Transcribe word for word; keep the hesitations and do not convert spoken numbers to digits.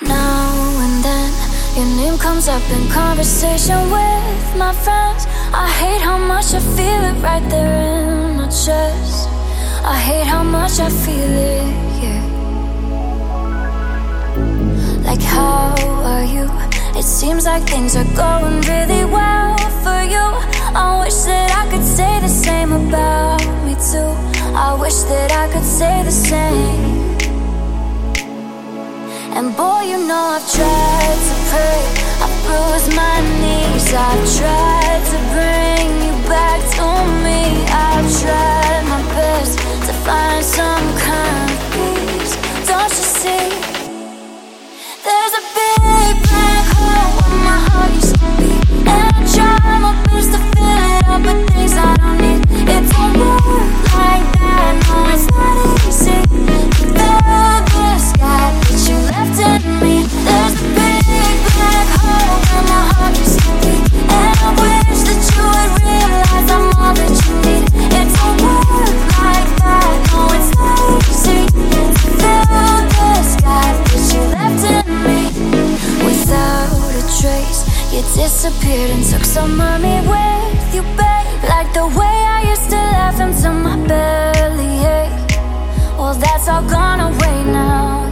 Now and then your name comes up in conversation with my friends. I hate how much I feel it right there in my chest. I hate how much I feel it, yeah. Like, how are you? It seems like things are going really well for you. I wish that I could say the same about me too. I wish that I could say the same. And boy, you know I've tried to pray, I've bruised my knees, I've tried to bring you back to me. I've tried my best to find some kind of peace. Don't you see? There's a big black hole where my heart used to be, and I try my best to fill it up with things I don't need. It don't work like that, no, it's not easy. Fill the sky that you left in me. There's a big black hole where my heart used to be, and I wish that you would realize I'm all that you need. It don't work like that, no, it's not easy. Fill the sky that you left in me. Without a trace, you disappeared and took some of me with you, babe. Like the way I used to laugh until my belly ached. Well, that's all gone away now.